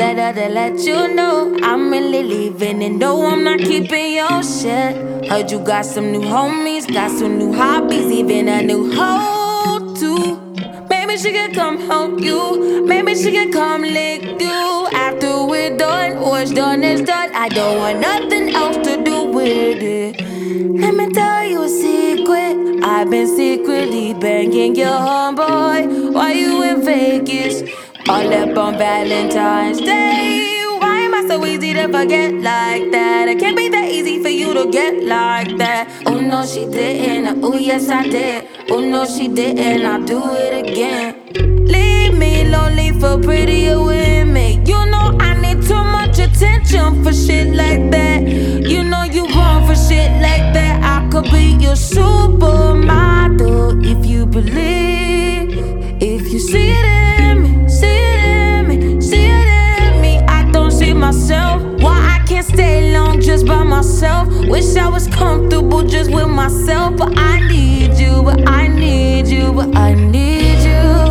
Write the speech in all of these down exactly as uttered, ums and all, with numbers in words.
better to let you know I'm really leaving, and no, I'm not keeping your shit. Heard you got some new homies, got some new hobbies, even a new hoe too. Maybe she can come help you, maybe she can come lick you. After we're done, what's done is done. I don't want nothing else to do with it. Let me tell you a secret, I've been secretly banging your homeboy while you in Vegas, all up on Valentine's Day. Why am I so easy to forget like that? It can't be that easy for you to get like that. Oh no, she didn't, oh yes I did. Oh no, she didn't, I'll do it again. Leave me lonely for prettier women. You know I need too much attention for shit like that. You know you wrong for shit like that. I could be your supermodel if you believe. If you see it in me, see it in me, see it in me. I don't see myself, why I can't stay long just by myself. Wish I was comfortable just with myself, but I need you, but I need you, but I need you.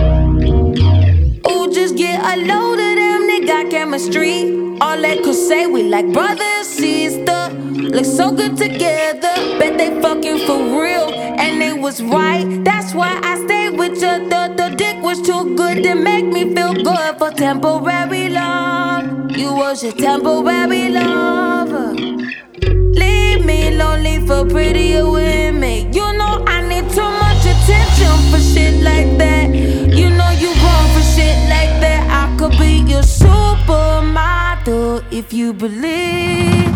Ooh, just get a load of them, they got chemistry. All they could say, we like brother and sister. Look so good together, bet they fucking for real. And they was right, that's why I stayed with you. The, the dick was too good to make me feel good for temporary love. You was your temporary lover. Leave me lonely for prettier women. You know I need too much attention for shit like that. You know you wrong for shit like that. I could be your supermodel if you believe.